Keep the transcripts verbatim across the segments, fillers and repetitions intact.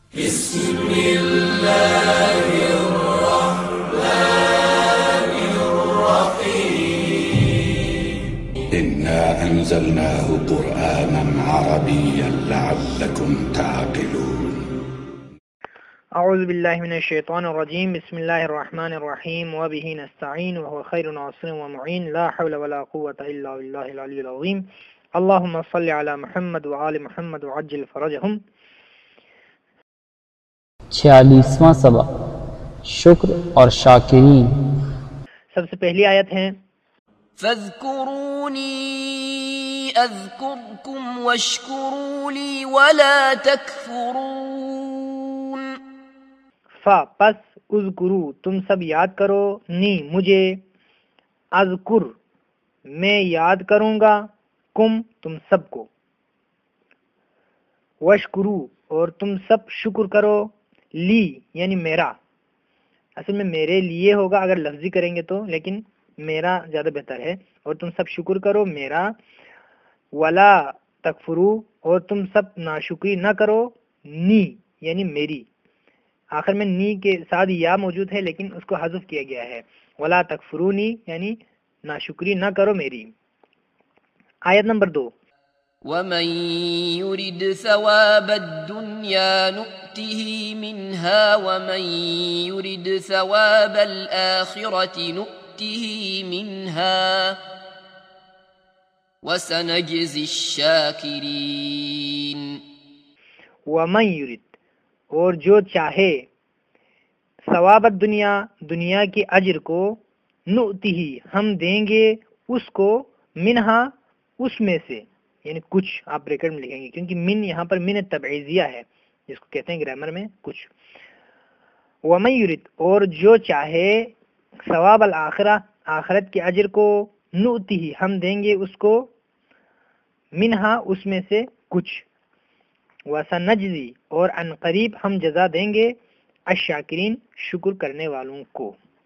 بسم الله الرحمن الرحيم إنا أنزلناه قرآنا عربيا لعلكم تعقلون اعوذ باللہ من الشیطان الرجیم بسم اللہ الرحمن الرحیم وبہ نستعین وهو خیر ناصر ومعین لا حول ولا قوة الا باللہ العلی العظیم اللہم صل علی محمد وآل محمد وعجل فرجہم۔ چھیالیسواں سبق شکر اور شاکرین۔ سب سے پہلی آیت ہے فاذکرونی اذکرکم واشکروا لی ولا تکفرون۔ فا پس اذکرو تم سب یاد کرو، نی مجھے، اذکر میں یاد کروں گا، کم تم سب کو، وشکرو اور تم سب شکر کرو، لی یعنی میرا، اصل میں میرے لیے ہوگا اگر لفظی کریں گے تو، لیکن میرا زیادہ بہتر ہے، اور تم سب شکر کرو میرا، ولا تکفرو اور تم سب ناشکری نہ کرو، نی یعنی میری، آخر میں نی کے ساتھ یا موجود ہے لیکن اس کو حذف کیا گیا ہے، ولا تکفرونی یعنی ناشکری نہ کرو میری۔ آیت نمبر دو، ومن يرد ثواب الدنيا نؤته منها ومن يرد ثواب الآخرة نؤته منها وسنجزي الشاكرين۔ ومن یرید اور جو چاہے، ثواب الدنیا دنیا کے اجر کو، نؤتہ ہم دیں گے اس کو، منہا اس میں سے، یعنی کچھ، آپ بریکٹ میں لکھیں گے کیونکہ من یہاں پر من تبعیضیہ ہے جس کو کہتے ہیں گرامر میں کچھ۔ ومن یرید اور جو چاہے، ثواب الآخرہ آخرت کے اجر کو، نؤتہ ہم دیں گے اس کو، منہا اس میں سے کچھ، وسنجزی اور ان قریب ہم جزا دیں گے، الشاکرین شکر کرنے والوں کو۔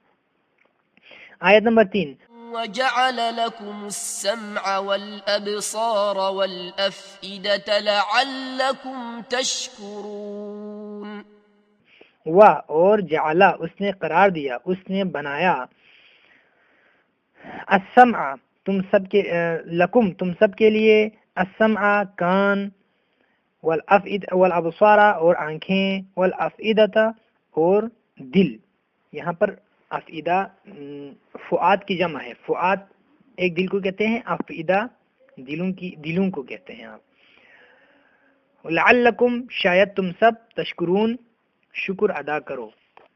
آیت نمبر تین، وجعل لكم السمع والأبصار والأفئدة لعلكم تشكرون۔ و اور جعلا اس نے قرار دیا، اس نے بنایا، السمع تم سب کے، لکم تم سب کے لیے، السمع کان، والافئدہ والابصار اور آنکھیں، والافئدہ اور دل۔ یہاں پر افئدہ فؤاد کی جمع ہے، فؤاد ایک دل کو کہتے ہیں، افئدہ دلوں کی دلوں کو کہتے ہیں آپ۔ لعلکم شاید تم سب، تشکرون شکر ادا کرو۔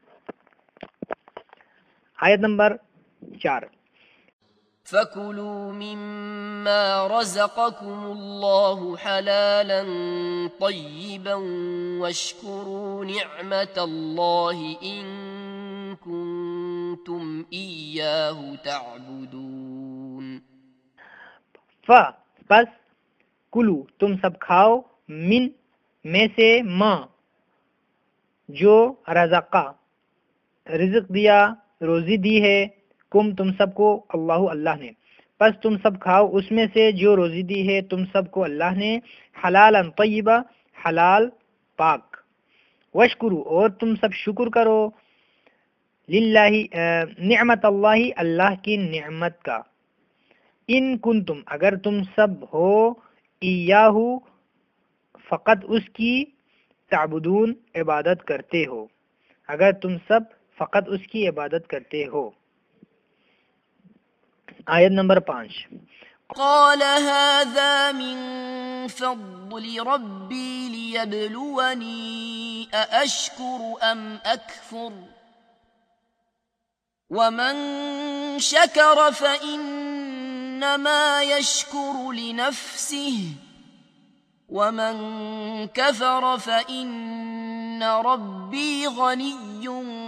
آیت نمبر چار، فَكُلُوا مِمَّا رَزَقَكُمُ اللَّهُ حَلَالًا طَيِّبًا وَاشْكُرُوا نِعْمَةَ اللَّهِ إِن كُنتُمْ إِيَّاهُ تَعْبُدُونَ۔ ف پس کلو تم سب کھاؤ، من میں سے، ما جو، رزقا رزق دیا، روزی دی ہے، کم تم سب کو، اللہ اللہ نے، پس تم سب کھاؤ اس میں سے جو روزی دی ہے تم سب کو اللہ نے، حلالا طیبا حلال پاک، وشکرو اور تم سب شکر کرو، للہ نعمت اللہ اللہ کی نعمت کا، ان کنتم اگر تم سب ہو، ایاہو فقط اس کی، تعبدون عبادت کرتے ہو، اگر تم سب فقط اس کی عبادت کرتے ہو۔ آیت نمبر پانچ، قال هذا من فضل ربي ليبلوني أأشكر أم أكفر ومن شكر فإنما يشكر لنفسه ومن كفر فإن ربي غني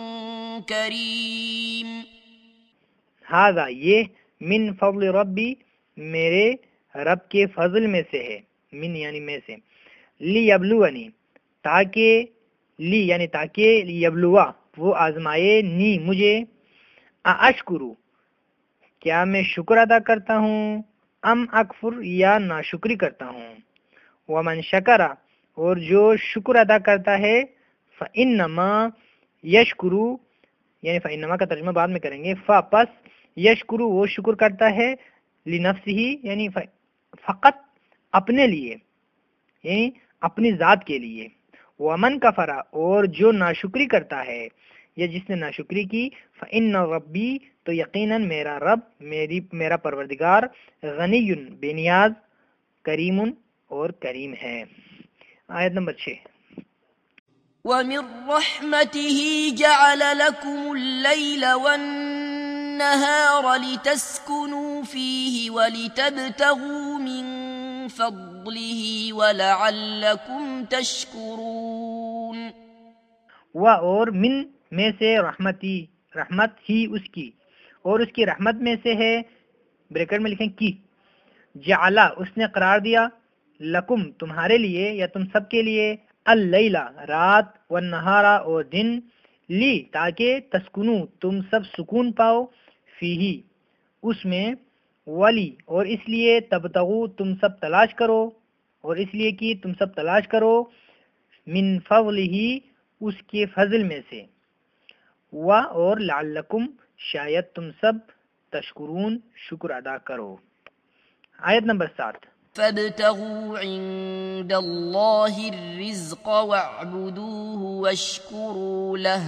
كريم۔ ہذا یہ، من فضل ربی میرے رب کے فضل میں سے ہے، من یعنی میں سے، لیبلونی تاکہ، لی یعنی تاکہ، لیبلوا وہ آزمائے، نی مجھے، اشکرو کیا میں شکر ادا کرتا ہوں، ام اکفر یا ناشکری کرتا ہوں، ومن شکر اور جو شکر ادا کرتا ہے، فَإِنَّمَا یشکرو یعنی فَإِنَّمَا کا ترجمہ بعد میں کریں گے، فا پس یشکرو وہ شکر کرتا ہے، لنفسہ یعنی فقط اپنے لیے یعنی اپنی ذات کے لیے، ومن کفر اور جو ناشکری کرتا ہے یا جس نے ناشکری کی، فإن ربی تو یقیناً میرا رب میری میرا پروردگار غنی بے نیاز، کریم اور کریم ہے۔ آیت نمبر چھ۔ ومن رحمته جعل لكم الليل والنهار لتسكنوا فيه ولتبتغوا من فضله ولعلكم تشكرون۔ و اور من میں سے رحمتی رحمت ہی اس کی، اور اس کی رحمت میں سے ہے، بریکٹ میں لکھیں کی، جعلا اس نے قرار دیا، لکم تمہارے لیے یا تم سب کے لیے، اللیلہ رات، والنہارا اور دن، لی تاکہ تسکنو تم سب سکون پاؤ، فیہی اس میں، ولی اور اس لیے، تبتغو تم سب تلاش کرو، اور اس لیے کہ تم سب تلاش کرو، من فضلہ اس کے فضل میں سے، و اور لعلکم شاید تم سب تشکرون شکر ادا کرو۔ آیت نمبر سات۔ فابتغوا عند الله الرزق واعبدوه واشكروا له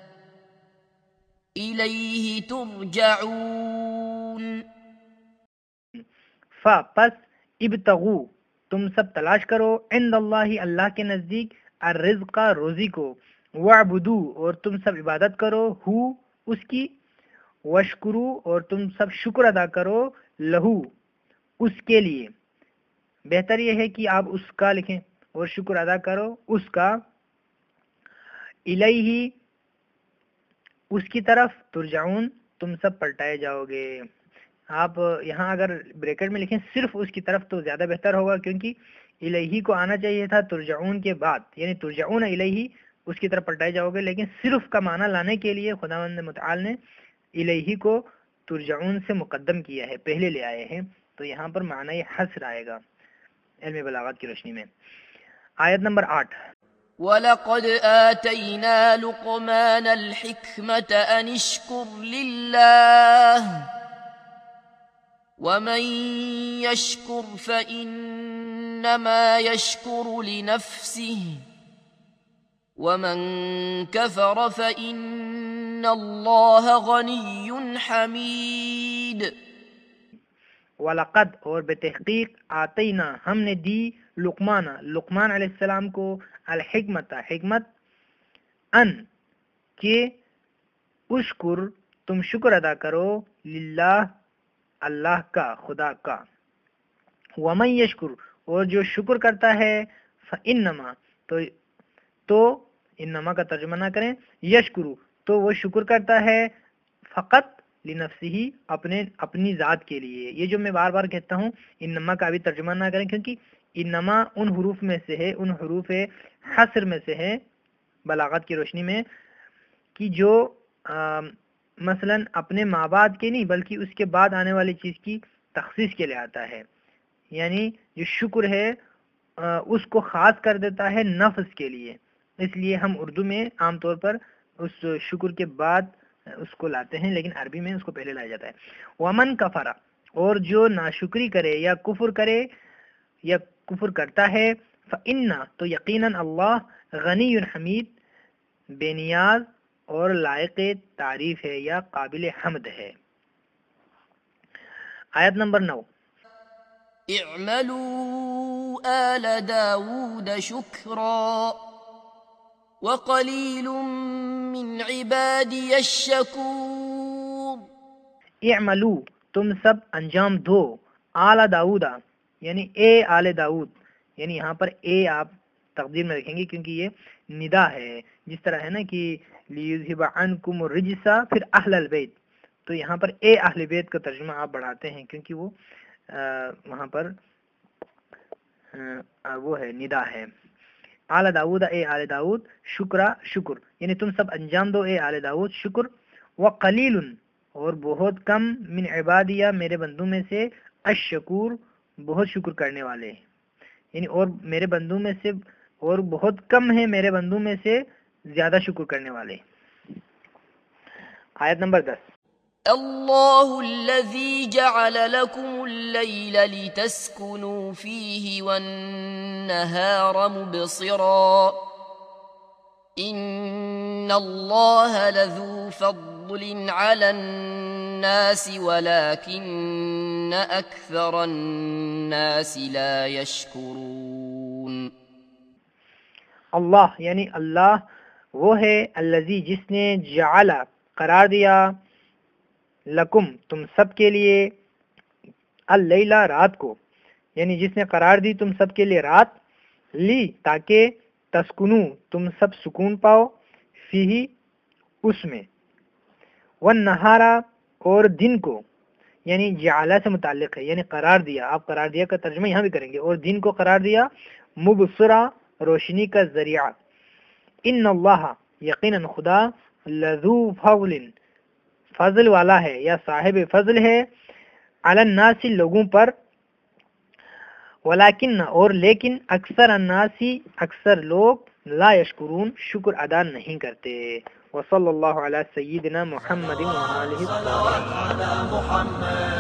إليه ترجعون۔ فا پس ابتغو تم سب تلاش کرو، عند اللہ اللہ کے نزدیک، الرزق روزی کو، وعبدو اور تم سب عبادت کرو، ہو اس کی، وشکرو اور تم سب شکر ادا کرو، لہو اس کے لیے، بہتر یہ ہے کہ آپ اس کا لکھیں، اور شکر ادا کرو اس کا، الیہ اس کی طرف، ترجعون تم سب پلٹائے جاؤ گے۔ آپ یہاں اگر بریکٹ میں لکھیں صرف اس کی طرف تو زیادہ بہتر ہوگا، کیونکہ الیہ کو آنا چاہیے تھا ترجعون کے بعد، یعنی ترجعون الیہ اس کی طرف پلٹائے جاؤ گے، لیکن صرف کا معنی لانے کے لیے خداوند متعال نے الیہ کو ترجعون سے مقدم کیا ہے، پہلے لے آئے ہیں، تو یہاں پر معنی حصر آئے گا علم بلاغت کی روشنی میں۔ آیت نمبر آٹھ۔ وَلَقَدْ آتَيْنَا لُقْمَانَ الْحِكْمَةَ أَنِ اشْكُرْ لِلَّهِ وَمَنْ يَشْكُرْ فَإِنَّمَا يَشْكُرُ لِنَفْسِهِ وَمَنْ كَفَرَ فَإِنَّ اللَّهَ غَنِيٌّ حَمِيدٌ۔ وَلَقَدْ اور بے تحقیق، آتینا ہم نے دی، لقمان لقمان علیہ السلام کو، الحکمت حکمت، ان کہ اشکر تم شکر ادا کرو، للہ اللہ کا، خدا کا، ومن یشکر اور جو شکر کرتا ہے، فانما تو تو انما کا ترجمہ نہ کریں، یشکرو تو وہ شکر کرتا ہے، فقط لنفسہ اپنے اپنی ذات کے لیے۔ یہ جو میں بار بار کہتا ہوں انما کا بھی ترجمہ نہ کریں، کیونکہ انما ان حروف میں سے ہے، ان حروف حصر میں سے ہے بلاغت کی روشنی میں، کہ جو مثلا اپنے ماں باپ کے نہیں بلکہ اس کے بعد آنے والی چیز کی تخصیص کے لیے آتا ہے، یعنی جو شکر ہے اس کو خاص کر دیتا ہے نفس کے لیے، اس لیے ہم اردو میں عام طور پر اس شکر کے بعد اس کو لاتے ہیں، لیکن عربی میں اس کو پہلے لایا جاتا ہے۔ ومن کفر اور جو ناشکری کرے یا کفر کرے یا کفر کرتا ہے، فإن تو یقیناً اللہ غنی حمید بے نیاز اور لائق تعریف ہے یا قابل حمد ہے۔ آیت نمبر نو۔ اعملوا آل داود شکرا وقلیل من عبادی الشکور۔ اعملو تم سب انجام دو، آل داؤدا یعنی اے آل داؤد، یعنی یہاں پر اے آپ تقدیر میں رکھیں گے کیونکہ یہ ندا ہے، جس طرح ہے نا کہ لیذھب عنکم الرجس پھر اہل البیت، تو یہاں پر اے اہل بیت کا ترجمہ آپ بڑھاتے ہیں کیونکہ وہ وہاں پر وہ ہے ندا ہے۔ آل داؤد اے آل داؤد، شکرا شکر یعنی تم سب انجام دو اے آل داؤد شکر، وقلیل اور بہت کم، من عبادیہ میرے بندوں میں سے، الشکور بہت شکر کرنے والے، یعنی اور میرے بندوں میں سے اور بہت کم ہیں میرے بندوں میں سے زیادہ شکر کرنے والے. آیت نمبر دس. الله الذي جعل لكم الليل لتسكنوا فيه والنهار مبصرا إن الله لذو فضل على الناس ولكن أكثر الناس لا يشكرون. اللہ یعنی اللہ وہ ہے الذی جس نے جعل قرار دیا لکم تم سب کے لیے اللیلہ رات کو، یعنی جس نے قرار دی تم سب کے لیے رات، لی تاکہ تسکنو تم سب سکون پاؤ، فیہی اس میں، والنہارا اور دن کو، یعنی جعلہ سے متعلق ہے یعنی قرار دیا، آپ قرار دیا کا ترجمہ یہاں بھی کریں گے، اور دن کو قرار دیا مبصرہ روشنی کا ذریعہ. ان اللہ یقیناً خدا لذو فضل فضل والا ہے یا صاحب فضل ہے، علی الناس لوگوں پر، ولیکن اور لیکن اکثر الناس اکثر لوگ لا یشکرون شکر ادا نہیں کرتے. وصلی اللہ علی سیدنا محمد و آلہ الطاہرین.